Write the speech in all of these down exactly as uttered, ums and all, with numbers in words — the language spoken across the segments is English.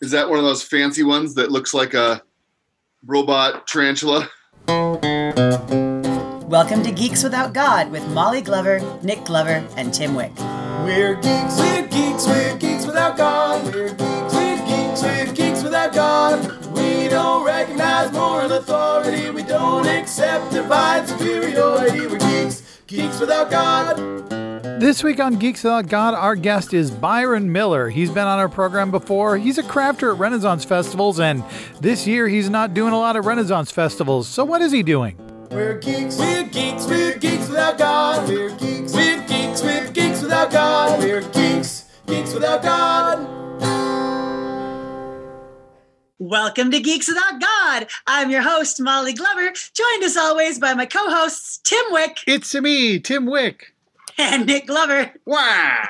Is that one of those fancy ones that looks like a robot tarantula? Welcome to Geeks Without God with Molly Glover, Nick Glover, and Tim Wick. We're geeks, we're geeks, we're geeks without God. We're geeks, we're geeks, we're geeks without God. We don't recognize moral authority. We don't accept divine superiority. We're geeks, geeks without God. This week on Geeks Without God, our guest is Byron Miller. He's been on our program before. He's a crafter at Renaissance festivals, and this year he's not doing a lot of Renaissance festivals. So what is he doing? We're geeks, we're geeks, we're geeks without God. We're geeks, we're geeks, we're geeks without God. We're geeks, geeks without God. Welcome to Geeks Without God. I'm your host, Molly Glover, joined as always by my co-hosts, Tim Wick. It's me, Tim Wick. And Nick Glover. Wow.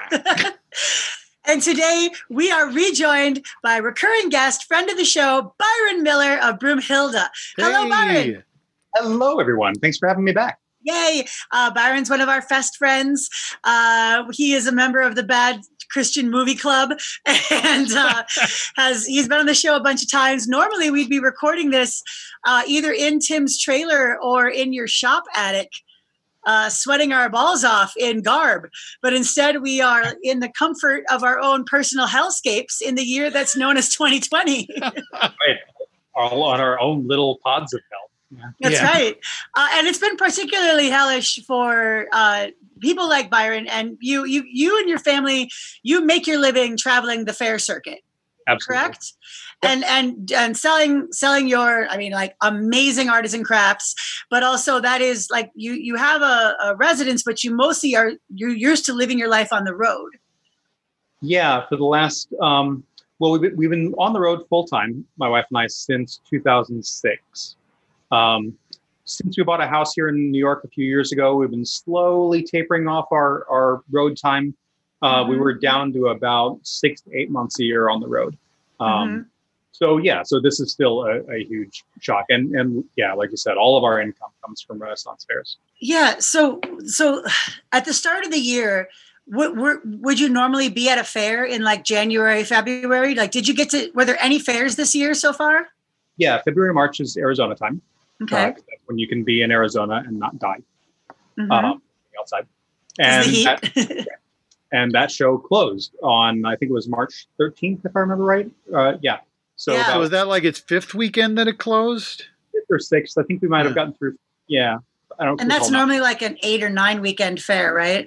And today we are rejoined by recurring guest, friend of the show, Byron Miller of Broomhilda. Hello, Hey. Byron. Hello, everyone. Thanks for having me back. Yay. Uh, Byron's one of our Fest friends. Uh, he is a member of the Bad Christian Movie Club and uh, has he's been on the show a bunch of times. Normally we'd be recording this uh, either in Tim's trailer or in your shop attic, uh, sweating our balls off in garb. But instead we are in the comfort of our own personal hellscapes in the year that's known as twenty twenty. Right. All on our own little pods of hell. Yeah. That's Yeah. right. Uh, and it's been particularly hellish for uh, people like Byron and you, you, you and your family, you make your living traveling the fair circuit, Absolutely. correct? And, and, and selling, selling your, I mean, like amazing artisan crafts, but also that is like, you, you have a, a residence, but you mostly are, you're used to living your life on the road. Yeah, for the last, um, well, we've been, we've been on the road full time, my wife and I, since two thousand six. Um, since we bought a house here in New York a few years ago, we've been slowly tapering off our, our road time. Uh, Mm-hmm. We were down to about six to eight months a year on the road. Um, Mm-hmm. So yeah, so this is still a, a huge shock. And, and yeah, like you said, all of our income comes from Renaissance fairs. Yeah. So, so at the start of the year, would, would, would you normally be at a fair in like January, February? Like, did you get to, were there any fairs this year so far? Yeah, February, March is Arizona time. Okay. Uh, that's when you can be in Arizona and not die Mhm. um, outside. 'Cause And the heat. that, and that show closed on, I think it was March thirteenth, if I remember right. Uh, yeah. So Yeah. that So was was that like its fifth weekend that it closed? fifth or sixth. I think we might have Yeah. gotten through. Yeah. I don't And that's recall now. normally like an eight or nine weekend fair, right?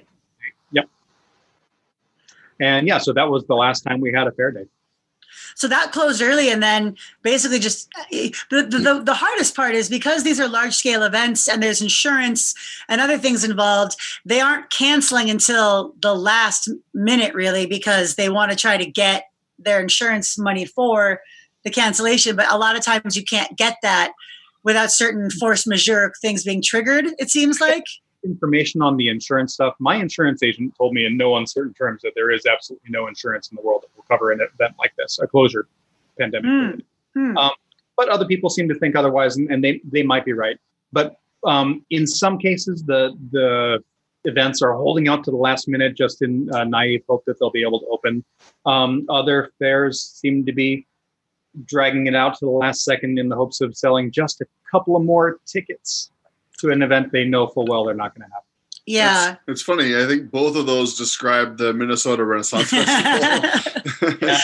And yeah, so that was the last time we had a fair day. So that closed early, and then basically just the, the, the, the hardest part is because these are large scale events and there's insurance and other things involved, they aren't canceling until the last minute really, because they want to try to get their insurance money for the cancellation. But a lot of times you can't get that without certain force majeure things being triggered, it seems like. Information on the insurance stuff. My insurance agent told me in no uncertain terms that there is absolutely no insurance in the world that will cover an event like this, a closure pandemic. Mm. Hmm. Um, but other people seem to think otherwise, and, and they, they might be right. But um, in some cases, the the events are holding out to the last minute just in uh, naive hope that they'll be able to open. Um, other fairs seem to be dragging it out to the last second in the hopes of selling just a couple of more tickets to an event they know full well they're not going to have. Yeah. It's, it's funny. I think both of those describe the Minnesota Renaissance Festival. Yeah.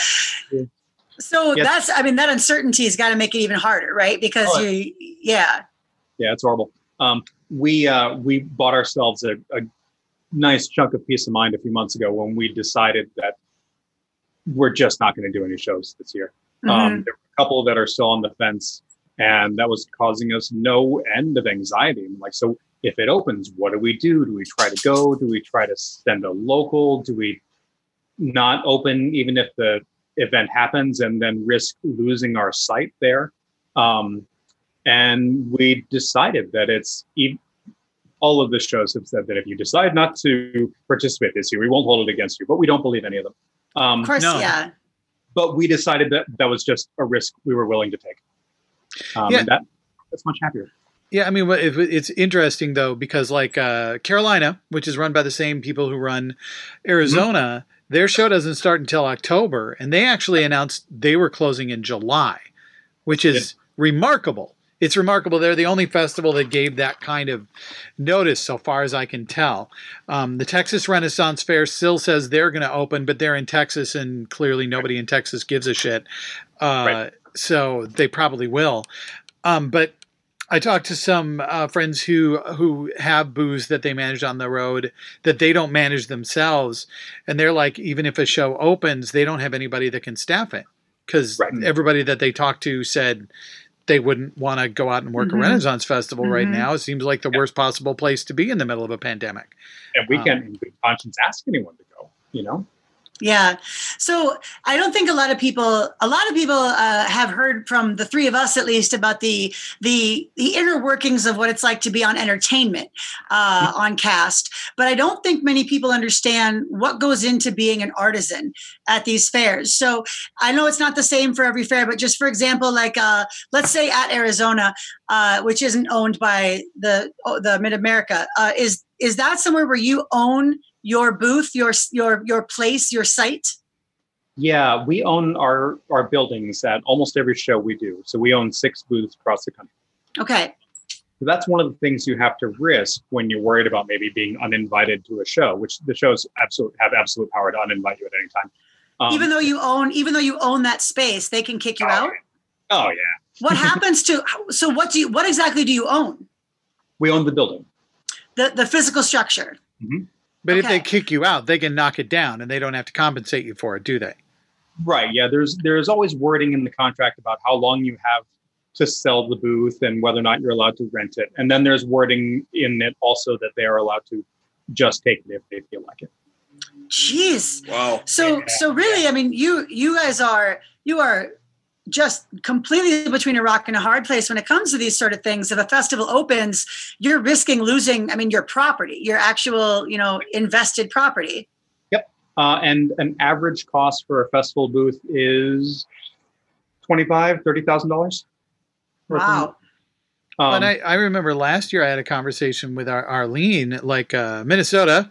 So Yes. that's, I mean, that uncertainty has got to make it even harder, right? Because Oh, you, yeah. Yeah, it's horrible. Um, we uh, we bought ourselves a, a nice chunk of peace of mind a few months ago when we decided that we're just not going to do any shows this year. Mhm. Um, there were a couple that are still on the fence, and that was causing us no end of anxiety. And like, so if it opens, what do we do? Do we try to go? Do we try to send a local? Do we not open even if the event happens and then risk losing our site there? Um, and we decided that it's e- all of the shows have said that if you decide not to participate this year, we won't hold it against you, but we don't believe any of them. Um, Of course, no. yeah. but we decided that that was just a risk we were willing to take. Um, Yeah. and that, that's much happier. Yeah, I mean, what- if- it's interesting though, because like uh, Carolina, which is run by the same people who run Arizona, Their show doesn't start until October, and they actually announced they were closing in July, which is yeah. remarkable. It's remarkable. They're the only festival that gave that kind of notice, so far as I can tell. Um, the Texas Renaissance Fair still says they're going to open, but they're in Texas, and clearly nobody in Texas gives a shit. Uh, right. So they probably will. Um, but I talked to some uh, friends who who have booths that they manage on the road that they don't manage themselves, and they're like, even if a show opens, they don't have anybody that can staff it because right. everybody that they talked to said they wouldn't want to go out and work mm-hmm. a Renaissance Festival mm-hmm. right now. It seems like the yeah. worst possible place to be in the middle of a pandemic. And we um, can't in good conscience ask anyone to go, you know? Yeah. So I don't think a lot of people, a lot of people uh, have heard from the three of us, at least, about the the the inner workings of what it's like to be on entertainment uh, mm-hmm. on cast. But I don't think many people understand what goes into being an artisan at these fairs. So I know it's not the same for every fair, but just for example, like uh, let's say at Arizona, uh, which isn't owned by the the Mid America, uh, is is that somewhere where you own your booth, your your your place, your site? Yeah, we own our our buildings at almost every show we do. So we own six booths across the country. Okay. So that's one of the things you have to risk when you're worried about maybe being uninvited to a show, which the shows absolute have absolute power to uninvite you at any time. Um, even though you own, even though you own that space, they can kick you oh, out. Oh yeah. What happens to? So what do you? What exactly do you own? We own the building. The the physical structure. Mm-hmm. But okay. if they kick you out, they can knock it down, and they don't have to compensate you for it, do they? Right. Yeah. There's there's always wording in the contract about how long you have to sell the booth and whether or not you're allowed to rent it. And then there's wording in it also that they are allowed to just take it if they feel like it. Jeez. Wow. So yeah. so really, I mean, you you guys are you are just completely between a rock and a hard place when it comes to these sort of things. If a festival opens, you're risking losing, I mean, your property, your actual, you know, invested property. Yep. Uh, and an average cost for a festival booth is twenty-five thousand dollars, thirty thousand dollars. Wow. Um, but I, I remember last year I had a conversation with our Arlene, like uh, Minnesota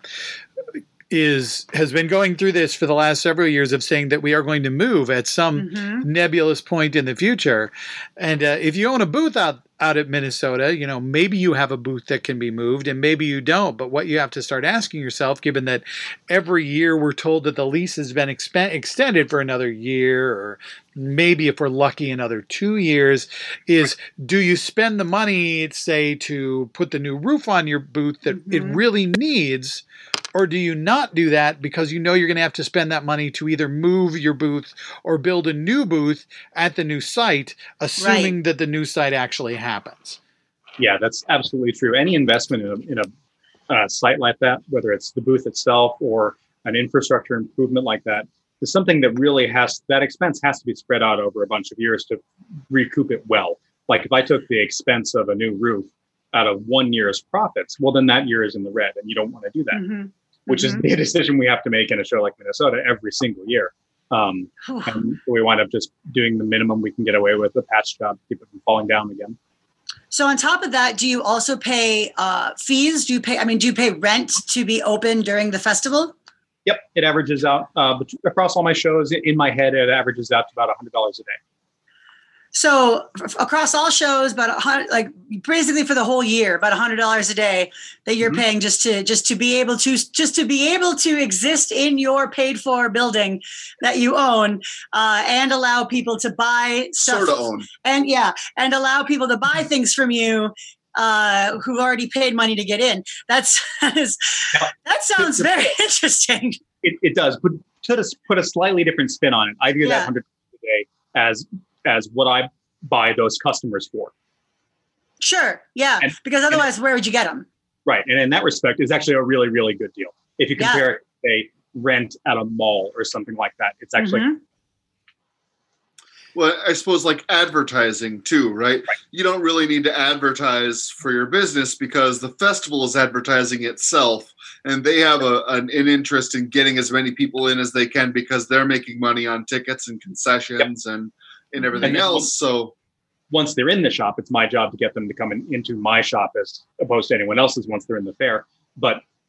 is has been going through this for the last several years of saying that we are going to move at some mm-hmm. nebulous point in the future. And uh, if you own a booth out, out at Minnesota, you know, maybe you have a booth that can be moved and maybe you don't. But what you have to start asking yourself, given that every year we're told that the lease has been exp- extended for another year or maybe if we're lucky another two years, is do you spend the money, say, to put the new roof on your booth that mm-hmm. it really needs, or do you not do that because you know you're going to have to spend that money to either move your booth or build a new booth at the new site, assuming right. that the new site actually happens? Yeah, that's absolutely true. Any investment in a, in a uh, site like that, whether it's the booth itself or an infrastructure improvement like that, is something that really has, that expense has to be spread out over a bunch of years to recoup it well. Like if I took the expense of a new roof out of one year's profits, well, then that year is in the red and you don't want to do that. Mm-hmm. Which mm-hmm. is the decision we have to make in a show like Minnesota every single year. Um, and we wind up just doing the minimum we can get away with, a patch job to keep it from falling down again. So on top of that, do you also pay uh, fees? Do you pay, I mean, do you pay rent to be open during the festival? Yep. It averages out uh, across all my shows. In my head, it averages out to about one hundred dollars a day. So f- across all shows, about a hundred, like basically for the whole year, about a hundred dollars a day that you're mm-hmm. paying just to just to be able to just to be able to exist in your paid for building that you own, uh, and allow people to buy stuff. Sort of own. And yeah, and allow people to buy things from you uh, who already paid money to get in. That's that, is, that sounds very interesting. It, it does, but to just put a slightly different spin on it, I view yeah. that one hundred dollars a day as as what I buy those customers for. Sure. Yeah. And, because otherwise, and, where would you get them? Right. And in that respect, it's actually a really, really good deal. If you compare yeah. it to a rent at a mall or something like that, it's actually. Mm-hmm. Well, I suppose like advertising too, right? right? You don't really need to advertise for your business because the festival is advertising itself and they have a, an, an interest in getting as many people in as they can because they're making money on tickets and concessions yep. and and everything and else. Once, so once they're in the shop, it's my job to get them to come in, into my shop as opposed to anyone else's once they're in the fair. But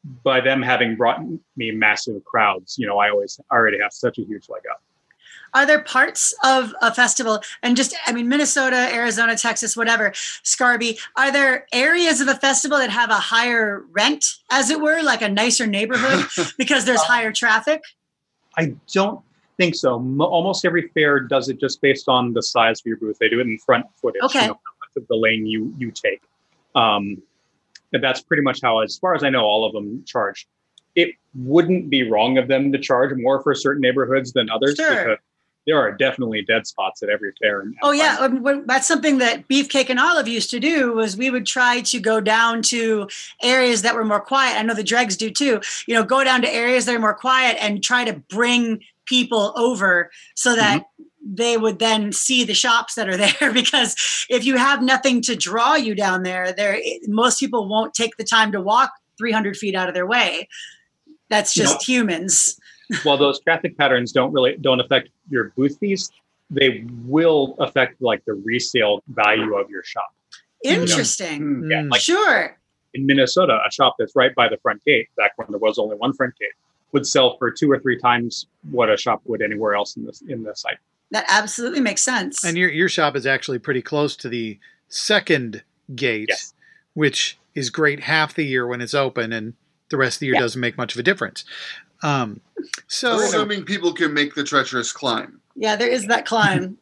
by them having brought me massive crowds, you know, I always already have such a huge leg up. Are there parts of a festival, and just, I mean, Minnesota, Arizona, Texas, whatever, Scarby, are there areas of a festival that have a higher rent, as it were, like a nicer neighborhood because there's higher traffic? I don't think so. Mo- almost every fair does it just based on the size of your booth. They do it in front footage, Okay. you know, how much of the lane you, you take. Um, and that's pretty much how, as far as I know, all of them charge. It wouldn't be wrong of them to charge more for certain neighborhoods than others. Sure. Because there are definitely dead spots at every fair. And, and Oh yeah, fun. um, when- that's something that Beefcake and Olive used to do. Was we would try to go down to areas that were more quiet. I know the Dregs do too. You know, go down to areas that are more quiet and try to bring people over so that Mm-hmm. they would then see the shops that are there. Because if you have nothing to draw you down there, there most people won't take the time to walk three hundred feet out of their way. That's just Nope. humans. While those traffic patterns don't really don't affect your booth fees, they will affect like the resale value of your shop. Interesting. Hmm. Yeah, like Sure. in Minnesota, a shop that's right by the front gate, back when there was only one front gate, would sell for two or three times what a shop would anywhere else in this in the site. That absolutely makes sense. And your your shop is actually pretty close to the second gate, Yes. which is great half the year when it's open, and the rest of the year Yeah. doesn't make much of a difference. Um, so, Assuming people can make the treacherous climb. Yeah, there is that climb.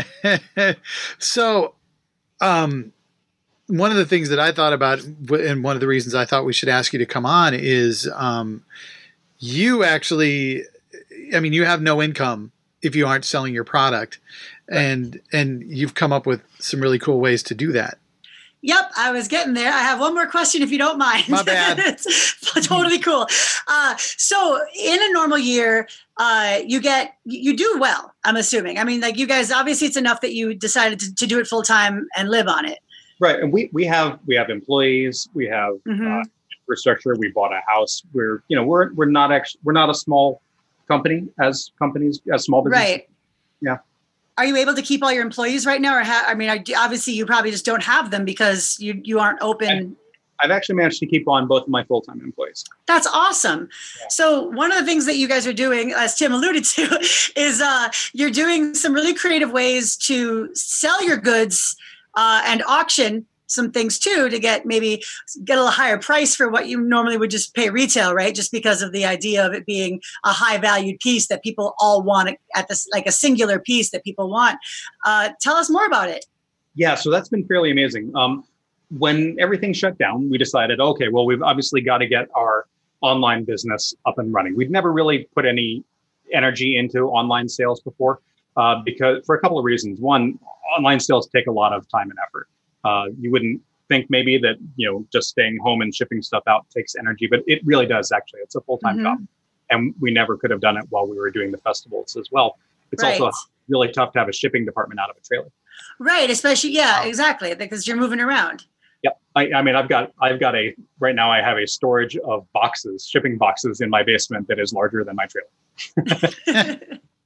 so, um, one of the things that I thought about, and one of the reasons I thought we should ask you to come on is, um, you actually, I mean, you have no income if you aren't selling your product, and and you've come up with some really cool ways to do that. Yep, I was getting there. I have one more question if you don't mind. My bad. It's totally cool. Uh, so in a normal year, uh, you get, you do well, I'm assuming. I mean, like you guys, obviously it's enough that you decided to, to do it full time and live on it. Right, and we we have we have employees, we have Mhm. uh, infrastructure. We bought a house. We're you know we're we're not actually we're not a small company as companies as small businesses. Right. Yeah. Are you able to keep all your employees right now? Or ha- I mean, I, obviously you probably just don't have them because you, you aren't open. I've actually managed to keep on both of my full-time employees. That's awesome. Yeah. So one of the things that you guys are doing, as Tim alluded to, is uh, you're doing some really creative ways to sell your goods uh, and auction some things too, to get maybe get a little higher price for what you normally would just pay retail, right? Just because of the idea of it being a high valued piece that people all want at this, like a singular piece that people want. Uh, tell us more about it. Yeah, so that's been fairly amazing. Um, when everything shut down, we decided, okay, well, we've obviously got to get our online business up and running. We'd never really put any energy into online sales before uh, because for a couple of reasons. One, online sales take a lot of time and effort. Uh, you wouldn't think maybe that, you know, just staying home and shipping stuff out takes energy, but it really does actually. It's a full-time Mhm. job. And we never could have done it while we were doing the festivals as well. It's Right. also really tough to have a shipping department out of a trailer. Right. Especially, yeah, Wow. exactly. Because you're moving around. Yep. I, I mean, I've got, I've got a, right now I have a storage of boxes, shipping boxes in my basement that is larger than my trailer.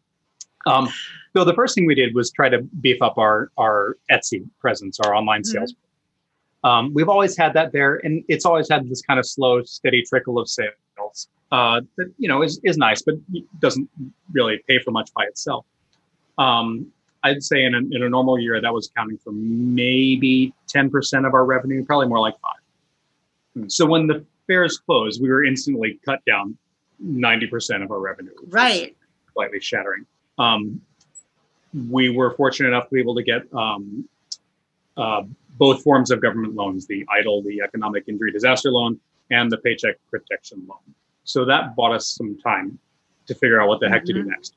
Um, so the first thing we did was try to beef up our, our Etsy presence, our online sales. Um, we've always had that there, and it's always had this kind of slow, steady trickle of sales uh, that, you know, is, is nice, but doesn't really pay for much by itself. Um, I'd say in a, in a normal year, that was accounting for maybe ten percent of our revenue, probably more like five. So when the fairs closed, we were instantly cut down ninety percent of our revenue. which was Right. Slightly shattering. Um, we were fortunate enough to be able to get um, uh, both forms of government loans, the E I D L, the Economic Injury Disaster Loan, and the Paycheck Protection Loan. So that bought us some time to figure out what the heck to do Mhm. next.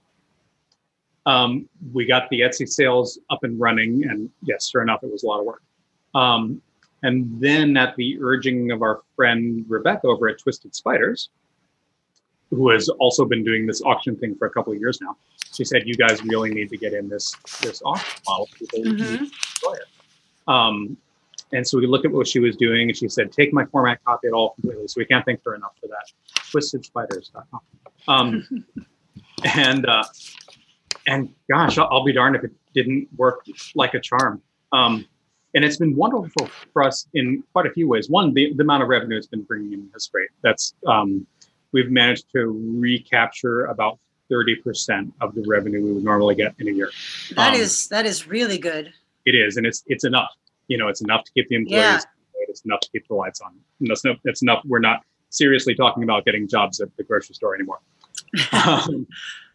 Um, we got the Etsy sales up and running, and yes, sure enough, it was a lot of work. Um, and then at the urging of our friend Rebecca over at Twisted Spiders, who has also been doing this auction thing for a couple of years now, she said, you guys really need to get in this this auction model. People Mhm. need to enjoy it. Um, and so we looked at what she was doing, and she said, take my format, copy it all completely. So we can't thank her enough for that. twisted spiders dot com. Um, and uh, and gosh, I'll, I'll be darned if it didn't work like a charm. Um, and it's been wonderful for us in quite a few ways. One, the, the amount of revenue it's been bringing in is great. That's um, we've managed to recapture about thirty percent of the revenue we would normally get in a year. That um, is that is really good. It is, and it's it's enough. You know, it's enough to keep the employees. Yeah. It's enough to keep the lights on. And that's no, it's enough. We're not seriously talking about getting jobs at the grocery store anymore. um,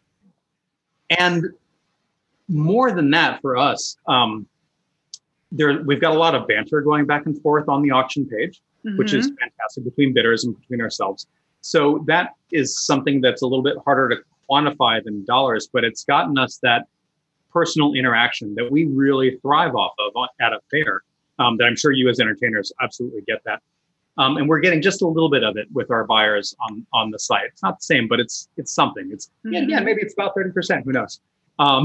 and more than that, for us, um, there we've got a lot of banter going back and forth on the auction page, mm-hmm. which is fantastic between bidders and between ourselves. So that is something that's a little bit harder to quantify than dollars, but it's gotten us that personal interaction that we really thrive off of at a fair. Um, that I'm sure you as entertainers absolutely get that. Um, and we're getting just a little bit of it with our buyers on, on the site. It's not the same, but it's it's something. It's mm-hmm. yeah, yeah, maybe it's about thirty percent. Who knows? Um,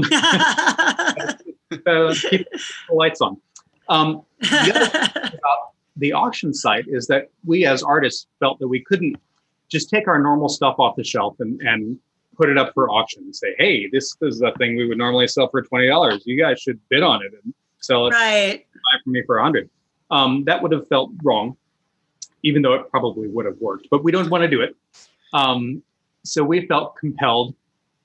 uh, keep the lights on. Um, the other thing about the auction site is that we as artists felt that we couldn't just take our normal stuff off the shelf and, and put it up for auction and say, hey, this is a thing we would normally sell for twenty dollars. You guys should bid on it and sell it. Right. Buy from me for a hundred. Um, that would have felt wrong, even though it probably would have worked, but we don't want to do it. Um, so we felt compelled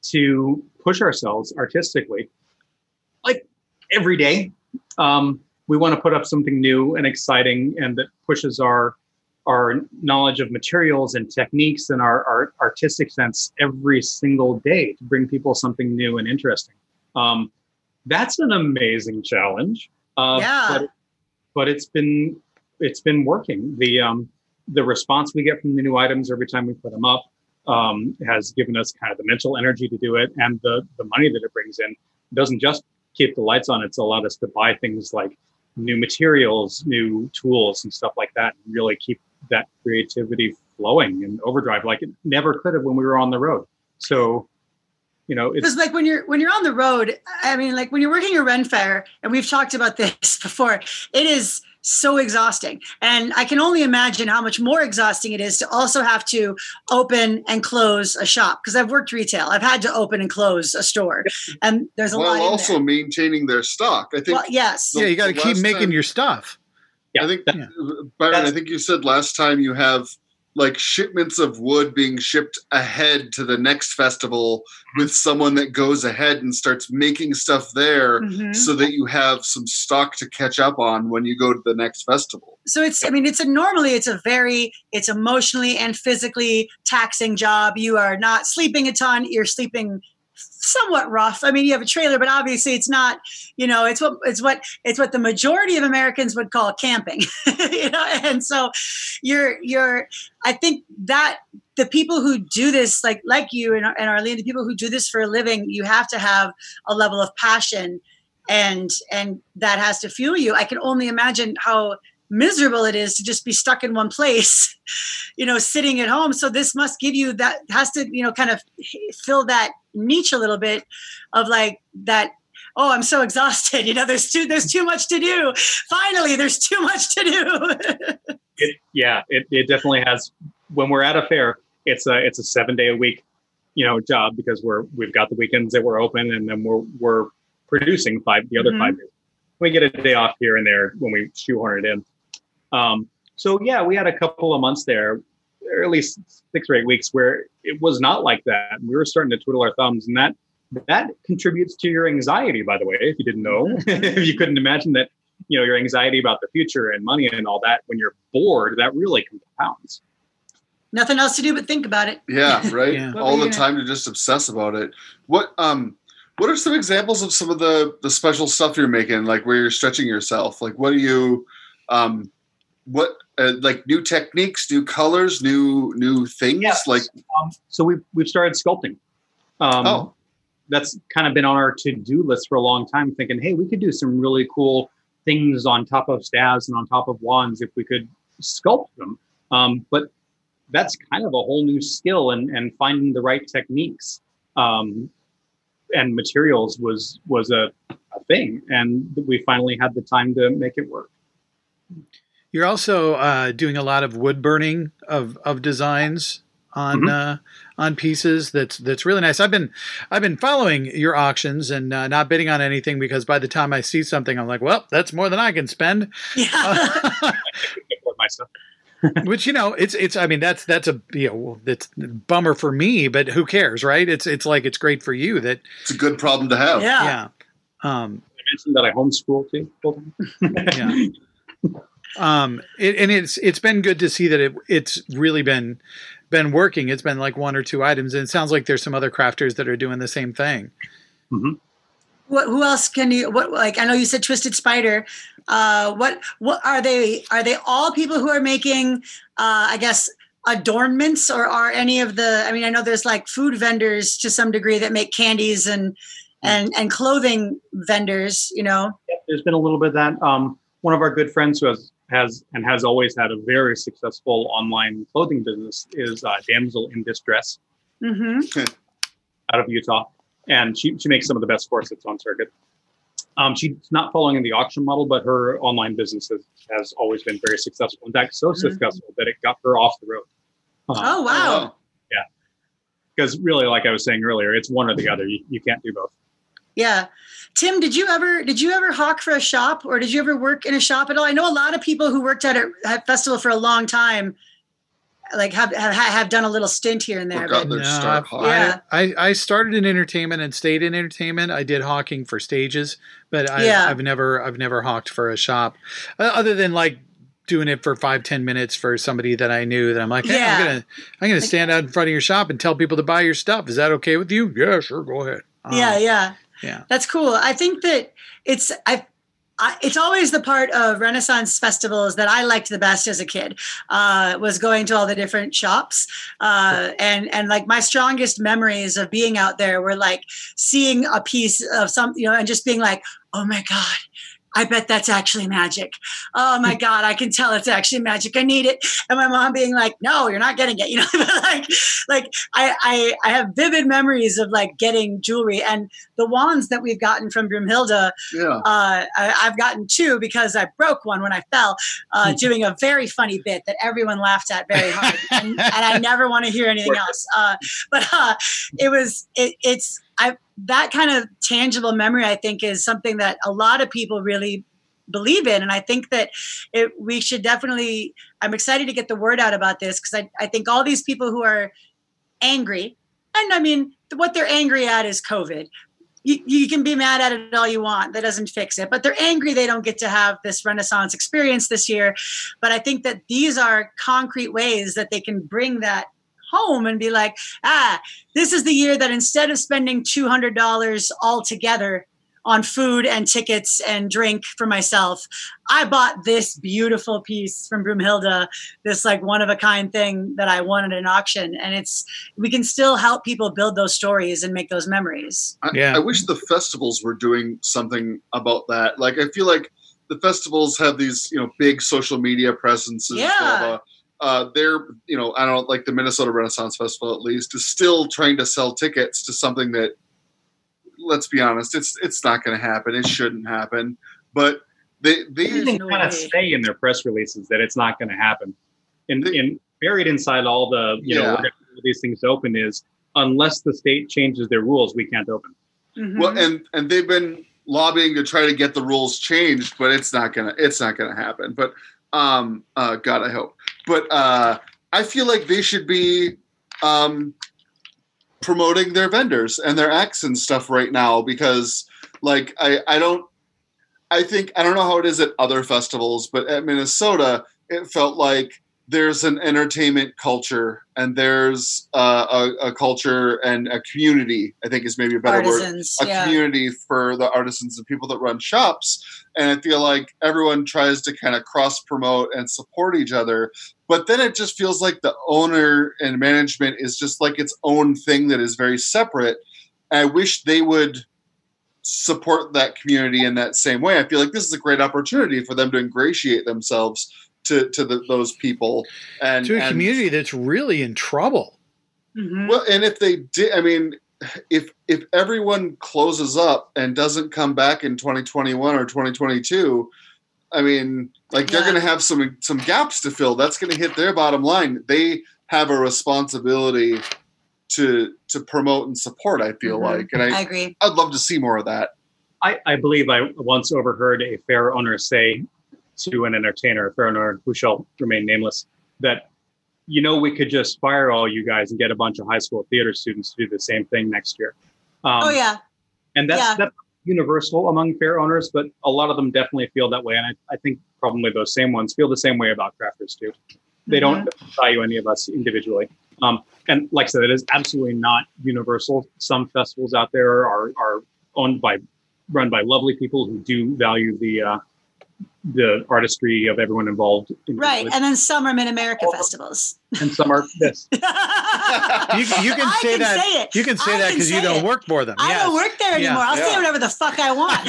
to push ourselves artistically, like every day. Um, we want to put up something new and exciting and that pushes our our knowledge of materials and techniques and our, our artistic sense every single day to bring people something new and interesting. Um, that's an amazing challenge. Uh, yeah. But, but it's been it's been working. The um, the response we get from the new items every time we put them up um, has given us kind of the mental energy to do it, and the the money that it brings in doesn't just keep the lights on. It's allowed us to buy things like new materials, new tools, and stuff like that, and really keep that creativity flowing in overdrive like it never could have when we were on the road. So, you know, it's because like when you're when you're on the road, I mean, like when you're working a Ren Fair, and we've talked about this before, it is so exhausting. And I can only imagine how much more exhausting it is to also have to open and close a shop. Because I've worked retail. I've had to open and close a store. And there's a While lot in also there. maintaining their stock. I think Well, yes. the- Yeah, you got to the keep last making time- your stuff. Yeah, I think, that- Yeah. Byron, I That's- think you said last time you have like shipments of wood being shipped ahead to the next festival with someone that goes ahead and starts making stuff there Mhm. so that you have some stock to catch up on when you go to the next festival. So it's, I mean, it's a normally it's a very, it's emotionally and physically taxing job. You are not sleeping a ton. You're sleeping somewhat rough. I mean, you have a trailer, but obviously it's not, you know, it's what, it's what, it's what the majority of Americans would call camping, you know? And so you're, you're, I think that the people who do this, like, like you and, and Arlene, the people who do this for a living, you have to have a level of passion and, and that has to fuel you. I can only imagine how miserable it is to just be stuck in one place, you know, sitting at home. So this must give you that, has to, you know, kind of fill that niche a little bit of like that, oh, I'm so exhausted. You know, there's too, there's too much to do. Finally, there's too much to do. it, yeah, it, it definitely has. When we're at a fair, it's a it's a seven day a week, you know, job because we're we've got the weekends that we're open and then we're we're producing five the other Mhm. five days. We get a day off here and there when we shoehorn it in. Um, so yeah, we had a couple of months there, or at least six or eight weeks where it was not like that. We were starting to twiddle our thumbs, and that that contributes to your anxiety, by the way, if you didn't know. If you couldn't imagine that, you know, your anxiety about the future and money and all that, when you're bored, that really compounds. Nothing else to do but think about it. Yeah, right. Yeah. All the Yeah. time to just obsess about it. What um what are some examples of some of the the special stuff you're making, like where you're stretching yourself? Like what do you um what uh, like new techniques, new colors, new new things? Yeah. Like Um, so we've we've started sculpting. Um, Oh. That's kind of been on our to-do list for a long time, thinking, hey, we could do some really cool things on top of staves and on top of wands if we could sculpt them. Um, but that's kind of a whole new skill, and and finding the right techniques um, and materials was was a, a thing, and we finally had the time to make it work. You're also uh, doing a lot of wood burning of, of designs. on Mhm. uh, on pieces. That's that's really nice. I've been I've been following your auctions and uh, not bidding on anything because by the time I see something, I'm like, well, that's more than I can spend. Yeah. Uh, Support my stuff. which you know, it's it's. I mean, that's that's a you know, that's a bummer for me, but who cares, right? It's it's like it's great for you that It's a good problem to have. Yeah. yeah. Um, I mentioned that I homeschool too. Hold on. Yeah. Um, it, and it's it's been good to see that it it's really been been working. It's been like one or two items, and it sounds like there's some other crafters that are doing the same thing. Mhm. What, who else can you? What like I know you said Twisted Spider. Uh, what what are they? Are they all people who are making? Uh, I guess adornments, or are any of the? I mean, I know there's like food vendors to some degree that make candies and and and clothing vendors. You know. There's been a little bit of that. Um, one of our good friends who has has and has always had a very successful online clothing business is uh, Damsel in Distress Mm-hmm. out of Utah, and she she makes some of the best corsets on circuit. Um, she's not following the auction model, but her online business has, has always been very successful. In fact, so Mhm. successful that it got her off the road. Uh, Oh wow. Because really, like I was saying earlier, it's one or the other. You, you can't do both. Yeah. Tim, did you ever did you ever hawk for a shop, or did you ever work in a shop at all? I know a lot of people who worked at a at festival for a long time, like have have, have done a little stint here and there. Work out But their No, start I've- hawk. Yeah. I, I started in entertainment and stayed in entertainment. I did hawking for stages, but I, Yeah. I've never I've never hawked for a shop, uh, other than like doing it for five ten minutes for somebody that I knew. That I'm like, hey, Yeah. I'm gonna I'm gonna stand out in front of your shop and tell people to buy your stuff. Is that okay with you? Yeah, sure, go ahead. Um, yeah, yeah. yeah. That's cool. I think that it's I, I it's always the part of Renaissance festivals that I liked the best as a kid. Uh, was going to all the different shops, uh, and and like my strongest memories of being out there were like seeing a piece of some, you know, and just being like, oh my god, I bet that's actually magic. Oh my God, I can tell it's actually magic. I need it. And my mom being like, no, you're not getting it. You know, like, like I, I, I have vivid memories of like getting jewelry, and the wands that we've gotten from Broomhilda. Yeah. Uh, I, I've gotten two because I broke one when I fell, uh, doing a very funny bit that everyone laughed at very hard. And, and I never want to hear anything else. Uh, but uh, it was, it, it's, I, that kind of tangible memory, I think, is something that a lot of people really believe in. And I think that it, we should definitely, I'm excited to get the word out about this, because I, I think all these people who are angry, and I mean, what they're angry at is COVID. You, you can be mad at it all you want. That doesn't fix it. But they're angry they don't get to have this Renaissance experience this year. But I think that these are concrete ways that they can bring that home and be like, ah, this is the year that instead of spending two hundred dollars altogether on food and tickets and drink for myself, I bought this beautiful piece from Broomhilda, this like one of a kind thing that I won at an auction. And it's, we can still help people build those stories and make those memories. I, Yeah. I wish the festivals were doing something about that. Like, I feel like the festivals have these, you know, big social media presences. Yeah. Blah, blah. Uh, they're, you know, I don't know, like the Minnesota Renaissance Festival, at least, is still trying to sell tickets to something that, let's be honest, it's it's not going to happen. It shouldn't happen. But they they There's They no kind of way. say in their press releases that it's not going to happen. And They- in buried inside all the, you know, Yeah. we're going to do these things open is, unless the state changes their rules, we can't open. Mhm. well, and and they've been lobbying to try to get the rules changed, but it's not gonna it's not gonna happen. But um, uh, God, I hope. But uh, I feel like they should be um, promoting their vendors and their acts and stuff right now, because like I I don't I think I don't know how it is at other festivals, but at Minnesota it felt like there's an entertainment culture and there's uh, a, a culture and a community, I think is maybe a better word. Artisans, A yeah. community for the artisans and people that run shops. And I feel like everyone tries to kind of cross promote and support each other. But then it just feels like the owner and management is just like its own thing that is very separate. I wish they would support that community in that same way. I feel like this is a great opportunity for them to ingratiate themselves to, to the, those people. And To a and- community that's really in trouble. Mhm. well, and if they did, I mean, if if everyone closes up and doesn't come back in twenty twenty-one or twenty twenty-two, I mean, like they're Yeah. going to have some some gaps to fill. That's going to hit their bottom line. They have a responsibility to to promote and support. I feel Mhm. like, and I, I agree. I'd love to see more of that. I, I believe I once overheard a fair owner say to an entertainer, a fair owner who shall remain nameless, that, you know, we could just fire all you guys and get a bunch of high school theater students to do the same thing next year. Um, Oh yeah. And that's, Yeah. that's universal among fair owners, but a lot of them definitely feel that way. And I, I think probably those same ones feel the same way about crafters too. They Mm-hmm. don't value any of us individually. Um, and like I said, it is absolutely not universal. Some festivals out there are, are owned by, run by lovely people who do value the, uh, the artistry of everyone involved. Right. And then some are Mid-America festivals. And some are this. You, you can I say can that. say it. You can say I that can because you say don't it. work for them. I Yes. don't work there Yeah. anymore. I'll say Yeah. whatever the fuck I want.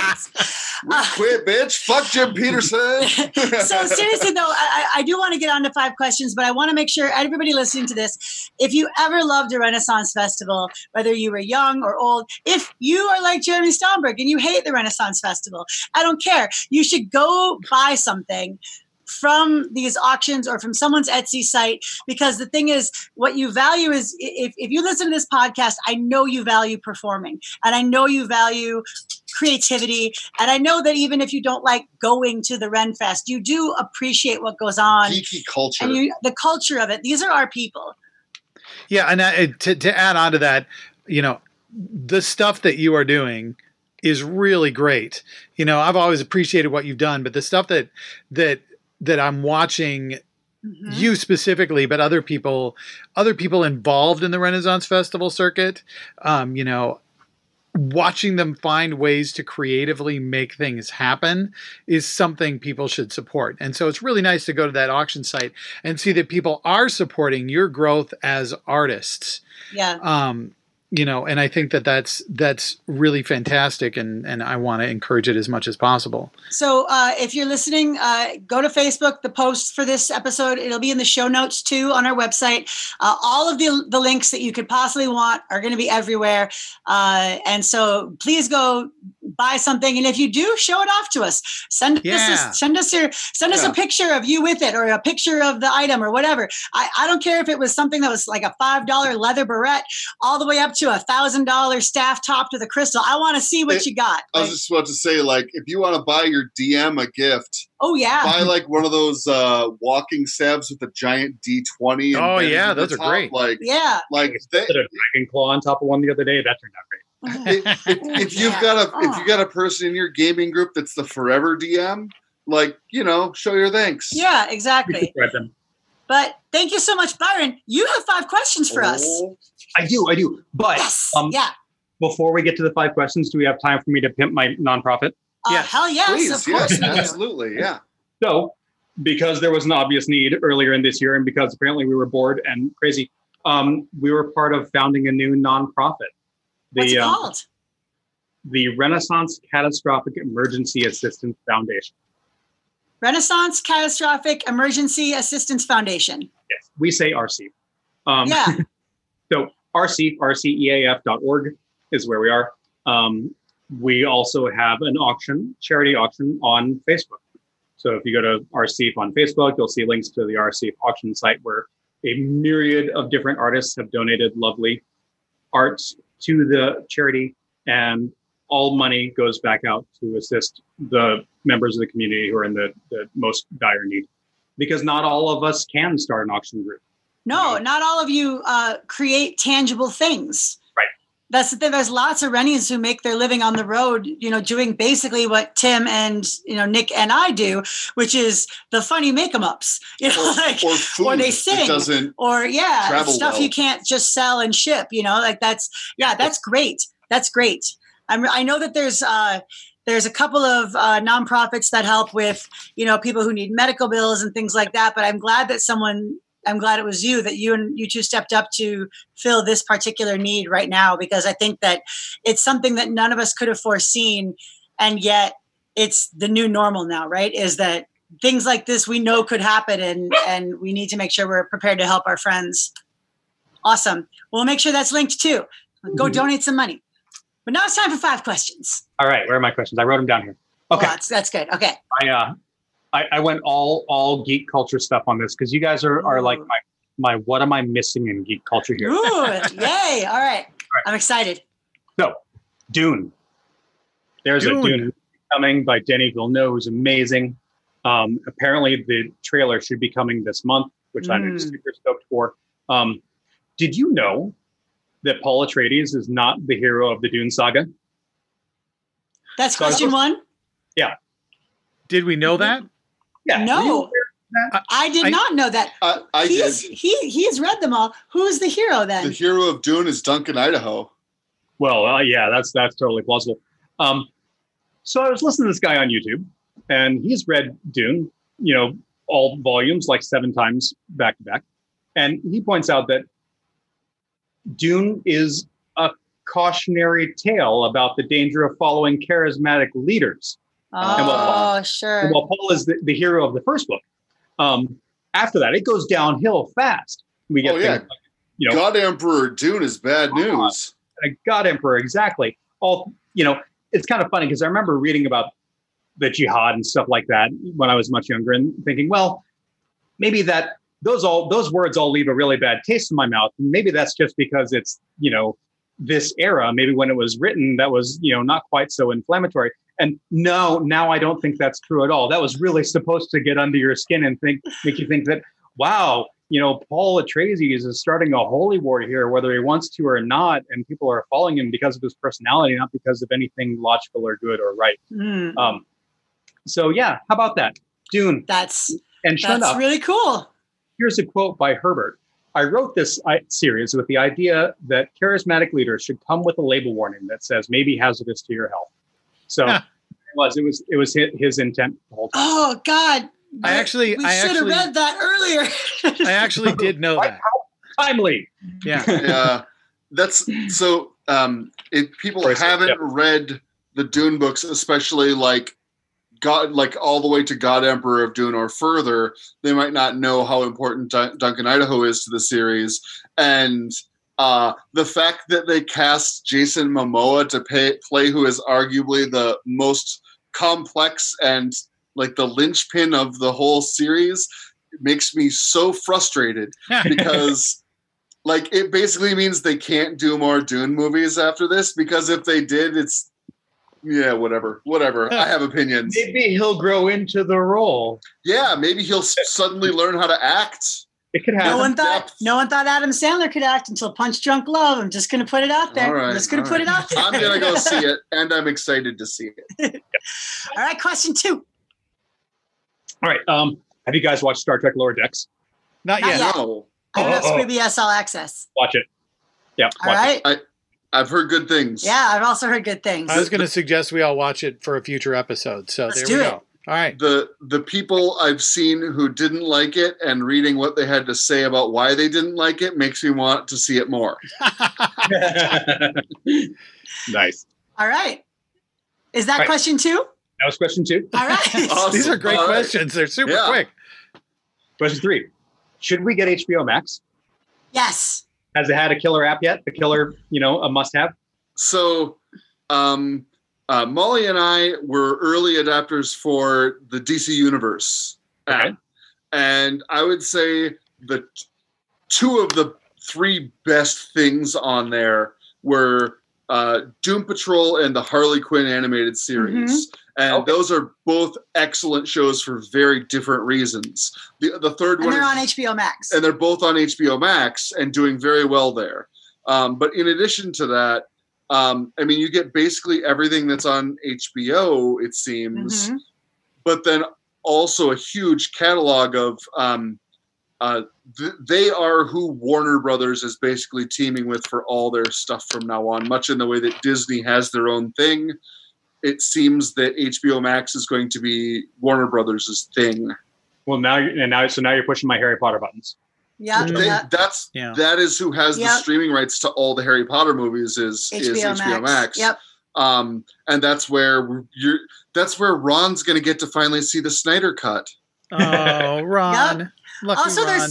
Uh, Quit, bitch. Fuck Jim Peterson. so seriously though, I, I do want to get on to five questions, but I want to make sure everybody listening to this, if you ever loved a Renaissance Festival, whether you were young or old, if you are like Jeremy Stomberg and you hate the Renaissance Festival, I don't care. You should go buy something from these auctions or from someone's Etsy site, because the thing is, what you value is, if, if you listen to this podcast, I know you value performing, and I know you value creativity, and I know that even if you don't like going to the Ren Fest, you do appreciate what goes on Geeky culture. and you, the culture of it. These are our people. Yeah, and uh, to to add on to that, you know, the stuff that you are doing is really great. You know, I've always appreciated what you've done, but the stuff that that that I'm watching, Mhm. you specifically, but other people, other people involved in the Renaissance Festival circuit, um, you know, watching them find ways to creatively make things happen is something people should support. And so it's really nice to go to that auction site and see that people are supporting your growth as artists. Yeah. Um, you know, and I think that that's, that's really fantastic. And, and I want to encourage it as much as possible. So uh, if you're listening, uh, go to Facebook, the post for this episode. It'll be in the show notes too on our website. Uh, all of the, the links that you could possibly want are going to be everywhere. Uh, and so please go buy something. And if you do, show it off to us. Send Yeah. us, a, send us your, send us Yeah. a picture of you with it, or a picture of the item or whatever. I, I don't care if it was something that was like a five dollar leather barrette all the way up to a thousand dollar staff topped with a crystal. I want to see what It- you got. I was Like, just about to say, like, if you want to buy your D M a gift, oh yeah. buy like one of those uh, walking stabs with a giant D twenty. Oh, embedded yeah, in the those are top. great. Like, Yeah. like they, Put a dragon claw on top of one the other day. That turned out great. if, if, if you've Yeah. got a if Oh. you got a person in your gaming group that's the forever D M, like, you know, show your thanks. Yeah, We exactly. describe them. But thank you so much, Byron. You have five questions for us. Oh, I do, I do. But Yes. um, yeah. before we get to the five questions, do we have time for me to pimp my nonprofit? Uh, yes. Hell yes, please, of course yes, we do. absolutely, yeah. So, because there was an obvious need earlier in this year, and because apparently we were bored and crazy, um, we were part of founding a new nonprofit, What's the it um, called? the Renaissance Catastrophic Emergency Assistance Foundation. Renaissance Catastrophic Emergency Assistance Foundation. Yes, we say R C. Um, Yeah. So R C, R C E A F dot org is where we are. Um, we also have an auction, charity auction on Facebook. So if you go to R C on Facebook, you'll see links to the R C auction site where a myriad of different artists have donated lovely arts to the charity, and all money goes back out to assist the members of the community who are in the, the most dire need. Because not all of us can start an auction group. No, not all of you uh, create tangible things. Right. That's the thing. There's lots of Rennies who make their living on the road, you know, doing basically what Tim and, you know, Nick and I do, which is the funny make 'em ups, you know, Or, like, or food or they that sing. doesn't or yeah, travel stuff well. you can't just sell and ship, you know, like that's, yeah, that's great. That's great. I'm, I know that there's, uh, there's a couple of uh, nonprofits that help with, you know, people who need medical bills and things like that. But I'm glad that someone, I'm glad it was you, that you and you two stepped up to fill this particular need right now, because I think that it's something that none of us could have foreseen. And yet it's the new normal now, right? Is that things like this we know could happen, and, and we need to make sure we're prepared to help our friends. Awesome. We'll make sure that's linked too. Go Mhm. donate some money. But now it's time for five questions. All right, where are my questions? I wrote them down here. Okay. Well, that's, that's good. Okay. I uh I, I went all all geek culture stuff on this because you guys are, are like Ooh. my my what am I missing in geek culture here? Ooh, yay. All right. I'm excited. So, Dune. There's Dune. a Dune coming by Denis Villeneuve, who's amazing. Um, apparently, the trailer should be coming this month, which I'm Mm. super stoked for. Um, did you know that Paul Atreides is not the hero of the Dune saga? That's So I was question supposed- one. Did we know that? Yeah. No. Were you aware of that? I did I- not know that. I, I he, did. is, he, he has read them all. Who's the hero The then? hero of Dune is Duncan Idaho. Well, uh, yeah, that's that's totally plausible. Um, so I was listening to this guy on YouTube, and he's read Dune, you know, all volumes like seven times back to back, and he points out that Dune is a cautionary tale about the danger of following charismatic leaders. Oh, sure. And while Paul is the, the hero of the first book, um, after that it goes downhill fast. We get Oh, yeah. things like, you know, God Emperor Dune is bad news. a God Emperor, exactly. All you know, it's kind of funny because I remember reading about the jihad and stuff like that when I was much younger, and thinking, well, maybe that those all those words all leave a really bad taste in my mouth. Maybe that's just because it's you know this era. Maybe when it was written, that was you know not quite so inflammatory. And no, now I don't think that's true at all. That was really supposed to get under your skin and think make you think that wow. You know, Paul Atreides is starting a holy war here, whether he wants to or not, and people are following him because of his personality, not because of anything logical or good or right. Mm, Um, so yeah, how about that? Dune. that's And sure that's enough, really cool. here's a quote by Herbert. I wrote this I- series with the idea that charismatic leaders should come with a label warning that says maybe hazardous to your health. So Huh. it was it was it was his, his intent the whole time. Oh God. I actually- we I should have actually- read that earlier. I actually did know that. Timely. Yeah. Yeah, that's so. Um, if people Of course, haven't yeah. read the Dune books, especially like God, like all the way to God Emperor of Dune or further, they might not know how important Dun- Duncan Idaho is to the series, and uh, the fact that they cast Jason Momoa to pay, play who is arguably the most complex and like the linchpin of the whole series makes me so frustrated because like it basically means they can't do more Dune movies after this, because if they did, it's yeah, whatever, whatever. I have opinions. Maybe he'll grow into the role. Yeah, maybe he'll s- suddenly learn how to act. It could happen. No one thought Depth. no one thought Adam Sandler could act until Punch Drunk Love. I'm just gonna put it out there. All right, I'm just gonna all put right. it out there. I'm gonna go see it, and I'm excited to see it. All right, question two. All right. Um, have you guys watched Star Trek Lower Decks? Not Not yet. yet. No, I don't have Oh, oh. Scribby S L access. Watch it. Yeah. All watch right. I've heard good things. Yeah, I've also heard good things. I was going to suggest we all watch it for a future episode. So Let's there do we it. go. All right. The the people I've seen who didn't like it and reading what they had to say about why they didn't like it makes me want to see it more. it. Nice. All right. Is that Right. question two? That was question two. All right. Awesome. These are great All right. questions. They're super Yeah. quick. Question three. Should we get H B O Max? Yes. Has it had a killer app yet? A killer, you know, a must-have? So, um, uh, Molly and I were early adapters for the D C Universe app. Okay. And I would say the t- two of the three best things on there were uh, Doom Patrol and the Harley Quinn animated series. And Okay. those are both excellent shows for very different reasons. The, the third And one they're is, on H B O Max. and they're both on H B O Max and doing very well there. Um, but in addition to that, um, I mean, you get basically everything that's on H B O, it seems, Mhm. but then also a huge catalog of. Um, uh, th- they are who Warner Brothers is basically teaming with for all their stuff from now on, much in the way that Disney has their own thing. It seems that H B O Max is going to be Warner Brothers' thing. Well, now you're, and now so now you're pushing my Harry Potter buttons. Yeah. They, yeah. that's Yeah. that is who has the Yep. streaming rights to all the Harry Potter movies is H is B O H B O Max. Yep. Um, and that's where you're. That's where Ron's going to get to finally see the Snyder cut. Oh, Ron. Lucky Also, Ron. there's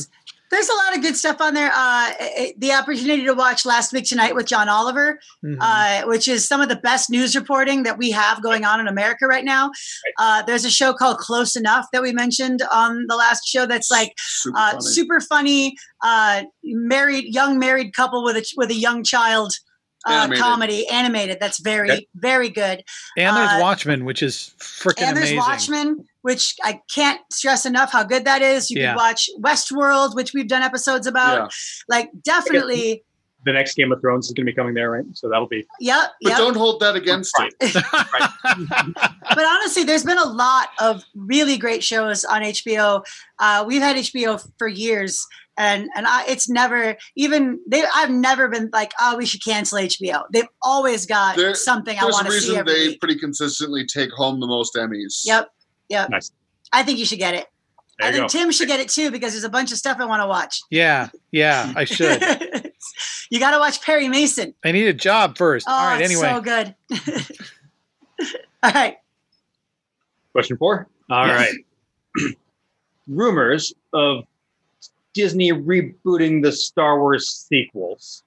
There's a lot of good stuff on there. Uh, it, the opportunity to watch Last Week Tonight with John Oliver, mm-hmm. uh, which is some of the best news reporting that we have going on in America right now. Uh, there's a show called Close Enough that we mentioned on the last show. That's like super uh, funny, super funny uh, married young married couple with a with a young child. Uh, animated. Comedy animated. That's very okay. very good. And there's uh, Watchmen, which is freaking amazing. And there's Watchmen, which I can't stress enough how good that is. You yeah. can watch Westworld, which we've done episodes about. Yeah. Like definitely. The next Game of Thrones is going to be coming there, right? So that'll be. Yep. But yep. don't hold that against right. it. right. But honestly, there's been a lot of really great shows on H B O. Uh, we've had H B O for years. And and I, it's never even they. I've never been like, oh, we should cancel H B O. They've always got there, something I want to see. There's a reason they week. pretty consistently take home the most Emmys. Yep, yep. Nice. I think you should get it. There I think go. Tim should get it too because there's a bunch of stuff I want to watch. Yeah, yeah, I should. You got to watch Perry Mason. I need a job first. Oh, All right, it's anyway. so good. All right. Question four. All yes. right. Rumors of Disney rebooting the Star Wars sequels.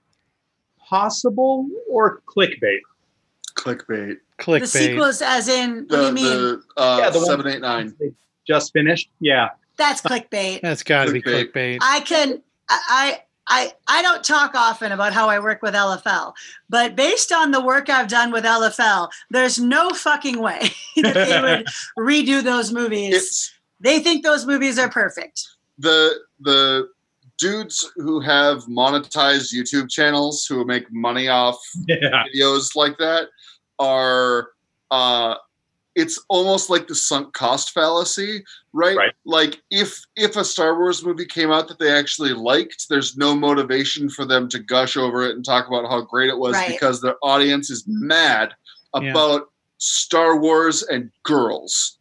Possible or clickbait? Clickbait. Clickbait. The sequels as in, what the, do you mean? The, uh, yeah, the seven, eight, nine. Just finished? Yeah. That's clickbait. That's got to be Clickbait. clickbait. I can, I, I, I don't talk often about how I work with L F L, but based on the work I've done with L F L, there's no fucking way that they would redo those movies. It's, they think those movies are perfect. The the dudes who have monetized YouTube channels who make money off yeah. videos like that are uh it's almost like the sunk cost fallacy, right? right? Like if if a Star Wars movie came out that they actually liked, there's no motivation for them to gush over it and talk about how great it was right. because their audience is mad about yeah. Star Wars and girls.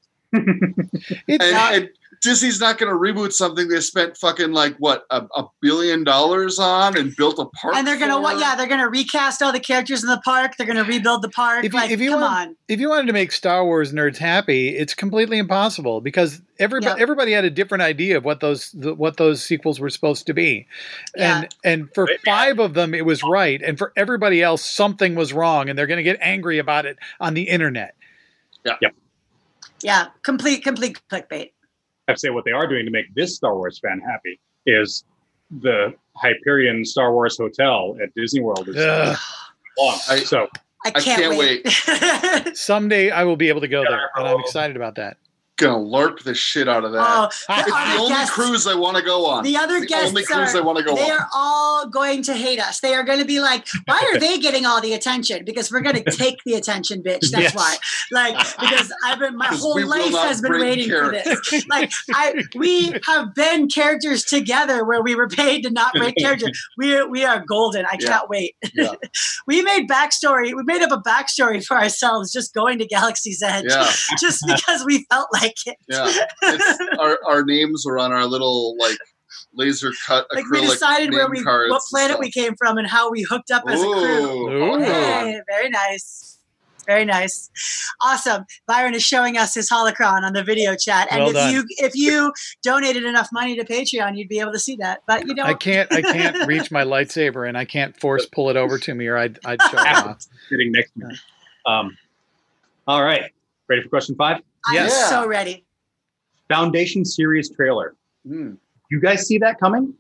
It's and, not- and Disney's not going to reboot something they spent fucking like what a, a billion dollars on and built a park. And they're going to for? what? Yeah, they're going to recast all the characters in the park. They're going to rebuild the park. If you, like, if you come want, on. If you wanted to make Star Wars nerds happy, it's completely impossible because everybody Yep. everybody had a different idea of what those the, what those sequels were supposed to be, Yeah. and and for five of them it was right, and for everybody else something was wrong, and they're going to get angry about it on the internet. Yeah. Yep. Yeah, complete complete clickbait. I say what they are doing to make this Star Wars fan happy is the Hyperion Star Wars Hotel at Disney World is Ugh. long. I- so I I can't, can't wait. Someday I will be able to go Yeah. there, and I'm excited about that. Gonna LARP the shit out of that. Oh, it's the the other only guests- cruise I want to go on. The other the guests only cruise are, I want to go they on. are all going to hate us. They are going to be like, why are they getting all the attention? Because we're going to take the attention, bitch. That's Yes. why. Like, because I've been, my 'Cause whole we will life not has been break waiting character. for this. Like, I, we have been characters together where we were paid to not break character. We, we are golden. I Yeah. cannot wait. Yeah. We made backstory. We made up a backstory for ourselves just going to Galaxy's Edge. Yeah. Just because we felt like it. Yeah. It's, our, our names were on our little like laser cut Like acrylic we decided where name we, cards what and planet stuff. we came from, and how we hooked up as a crew. Ooh. Ooh. Hey, very nice, very nice, awesome. Byron is showing us his holocron on the video chat, and Well if done. you if you donated enough money to Patreon, you'd be able to see that. But you don't. I can't I can't reach my lightsaber, and I can't force pull it over to me, or I'd I'd show it off. sitting next to me. Um, all right. Ready for question five? I'm Yes. so ready. Foundation series trailer. Hmm. You guys see that coming?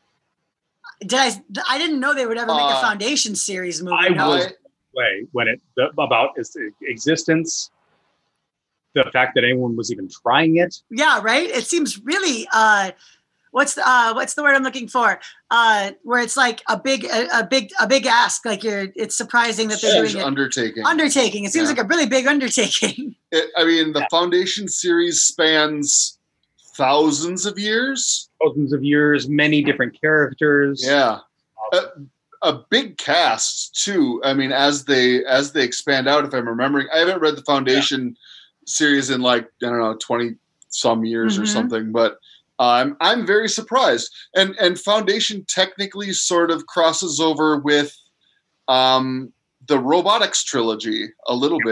Did I? I didn't know they would ever make a Uh, Foundation series movie. I no. was way when it the, about its existence, the fact that anyone was even trying it. Yeah, right. It seems really. Uh, what's the uh, what's the word I'm looking for? Uh, where it's like a big, a, a big, a big ask. Like you're. It's surprising that they're Huge doing it. undertaking. Undertaking. It seems Yeah. like a really big undertaking. It, I mean, the Foundation series spans thousands of years. Thousands of years, many different characters. Yeah, a, a big cast too. I mean, as they as they expand out, if I'm remembering, I haven't read the Foundation series in like I don't know twenty some years or Mhm. something, but I'm I'm very surprised. And and Foundation technically sort of crosses over with um, the Robotics trilogy a little bit.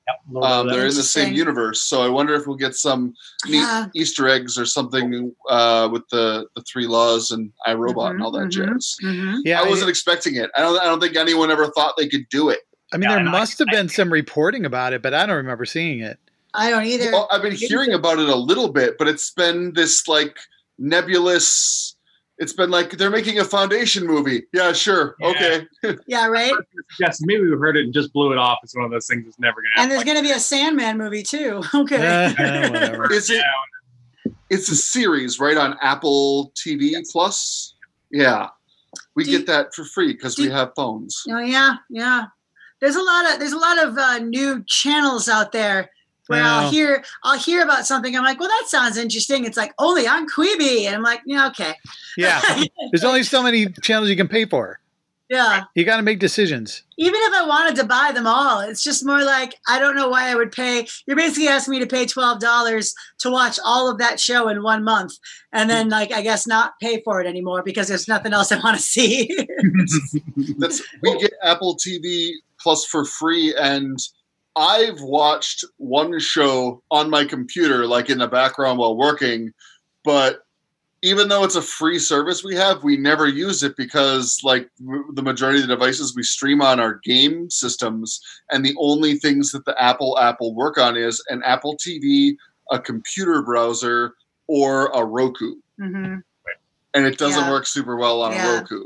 Yep, a little Um, bit of they're that. in the same Interesting. universe, so I wonder if we'll get some neat Yeah. Easter eggs or something uh, with the, the three laws and iRobot and Mhm, all that mhm, jazz. mhm. Yeah, I wasn't expecting it. I don't. I don't think anyone ever thought they could do it. I mean, Yeah, there and I- must have been some reporting about it, but I don't remember seeing it. I don't either. Well, I've been hearing about it a little bit, but it's been this like nebulous. It's been like they're making a Foundation movie. Yeah, sure, Yeah. okay. Yeah, right. Yes, maybe we heard it and just blew it off. It's one of those things that's never going to And happen. there's going to be a Sandman movie too. Okay. Eh, whatever. Is it? It's a series, right, on Apple T V Plus. Yeah, we Do get you- that for free because do we you- have phones. Oh yeah, yeah. There's a lot of there's a lot of uh, new channels out there where Yeah. I'll hear I'll hear about something. I'm like, well, that sounds interesting. It's like only on Quibi, and I'm like, yeah, okay, Yeah, there's only so many channels you can pay for. yeah. You got to make decisions. Even if I wanted to buy them all, it's just more like I don't know why I would pay. You're basically asking me to pay twelve dollars to watch all of that show in one month, and then like I guess not pay for it anymore because there's nothing else I want to see. That's we get Apple T V Plus for free, and I've watched one show on my computer, like in the background while working, but even though it's a free service we have, we never use it because like w- the majority of the devices we stream on are game systems, and the only things that the Apple app will work on is an Apple T V, a computer browser, or a Roku. hmm And it doesn't Yeah. work super well on Yeah. a Roku.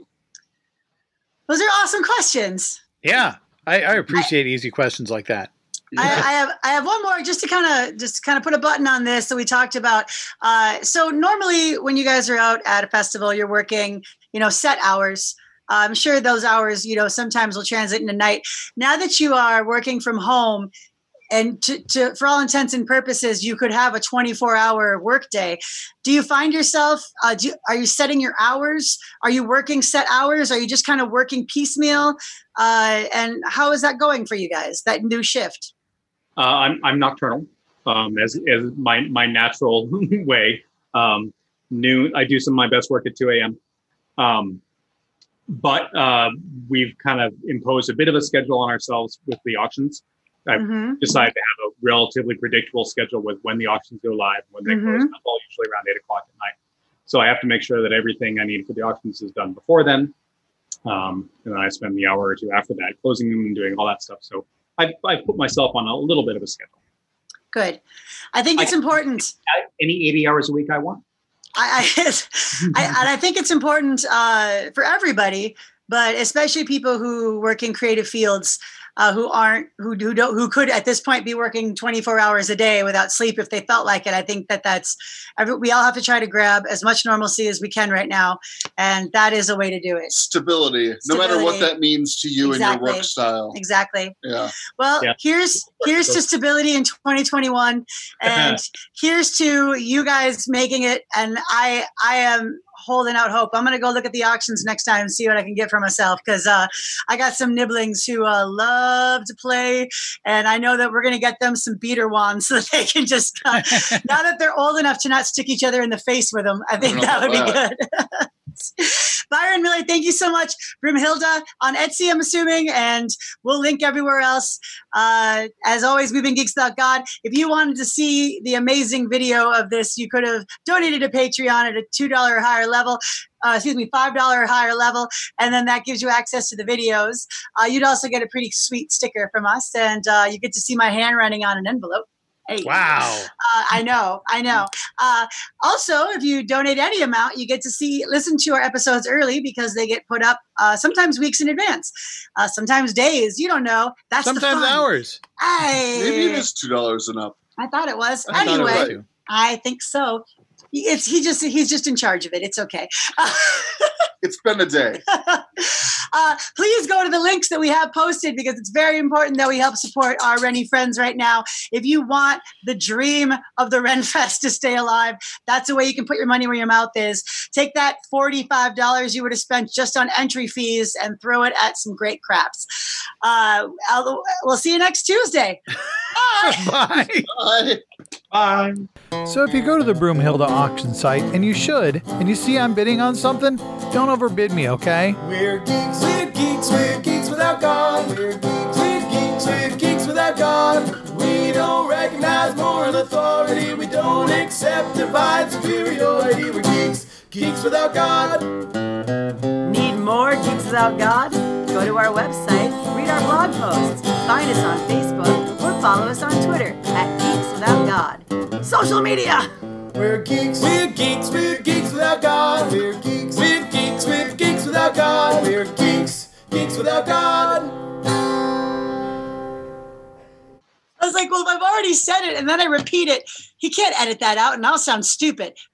Those are awesome questions. Yeah, I, I appreciate easy questions like that. I, I have I have one more just to kind of just to kind of put a button on this that we talked about. Uh, so normally when you guys are out at a festival, you're working, you know, set hours. I'm sure those hours, you know, sometimes will translate into night. Now that you are working from home, and to, to for all intents and purposes, you could have a twenty-four hour workday. Do you find yourself? Uh, do you, are you setting your hours? Are you working set hours? Are you just kind of working piecemeal? Uh, and how is that going for you guys? That new shift? Uh, I'm I'm nocturnal, um, as as my my natural way. Um, noon, I do some of my best work at two a.m. Um, but uh, we've kind of imposed a bit of a schedule on ourselves with the auctions. I've Mhm. decided to have a relatively predictable schedule with when the auctions go live, when they close. Mhm. And that's all usually around eight o'clock at night. So I have to make sure that everything I need for the auctions is done before then. Um, and then I spend the hour or two after that closing them and doing all that stuff. So I've, I've put myself on a little bit of a schedule. Good. I think it's I- important. I- Any eighty hours a week I want. I, I, I, and I think it's important uh, for everybody, but especially people who work in creative fields, uh, who aren't, who, who don't, who could at this point be working twenty-four hours a day without sleep if they felt like it. I think that that's, every, we all have to try to grab as much normalcy as we can right now, and that is a way to do it. Stability, no matter what Stability. that means to you Exactly. and your work style. Exactly. Yeah. Well, Yeah. here's here's to stability in twenty twenty-one, and here's to you guys making it. And I I am holding out hope. I'm gonna go look at the auctions next time and see what I can get for myself because uh, I got some nibblings who uh, love to play, and I know that we're gonna get them some beater wands so that they can just uh, now that they're old enough to not stick each other in the face with them. I think I that don't would know be about good. Byron Miller, thank you so much. Broomhilda on Etsy, I'm assuming, and we'll link everywhere else. Uh, as always, we've been Geeks Without God. If you wanted to see the amazing video of this, you could have donated to Patreon at a two dollars or higher level. Uh, excuse me, five dollars or higher level, and then that gives you access to the videos. Uh, you'd also get a pretty sweet sticker from us, and uh, you get to see my handwriting on an envelope. Hey. Wow. Uh, I know, I know. Uh, also, if you donate any amount, you get to see, listen to our episodes early because they get put up uh, sometimes weeks in advance, uh, sometimes days. You don't know. That's Sometimes the fun. hours. Hey, Maybe it is two dollars and up. I thought it was. I thought it was Anyway, too. I think so. It's he just he's just in charge of it. It's okay. It's been a day. uh, please go to the links that we have posted because it's very important that we help support our Rennie friends right now. If you want the dream of the Ren Fest to stay alive, that's the way you can put your money where your mouth is. Take that forty-five dollars you would have spent just on entry fees and throw it at some great crafts. Uh, I'll, we'll see you next Tuesday. Bye. Bye. Bye. Bye. So if you go to the Broomhilda auction site, and you should, and you see I'm bidding on something, don't overbid me, okay? We're geeks, we're geeks, we're geeks without God. We're geeks, we're geeks, we're geeks without God. authority. We don't accept divine superiority. We're geeks, geeks without God. Need more Geeks Without God? Go to our website, read our blog posts, find us on Facebook, or follow us on Twitter at Geeks Without God. Social media! We're geeks, we're geeks, we're geeks without God. We're geeks, we're geeks, we're geeks without God. We're geeks, geeks without God. I was like, well, I've already said it, and then I repeat it. He can't edit that out, and I'll sound stupid.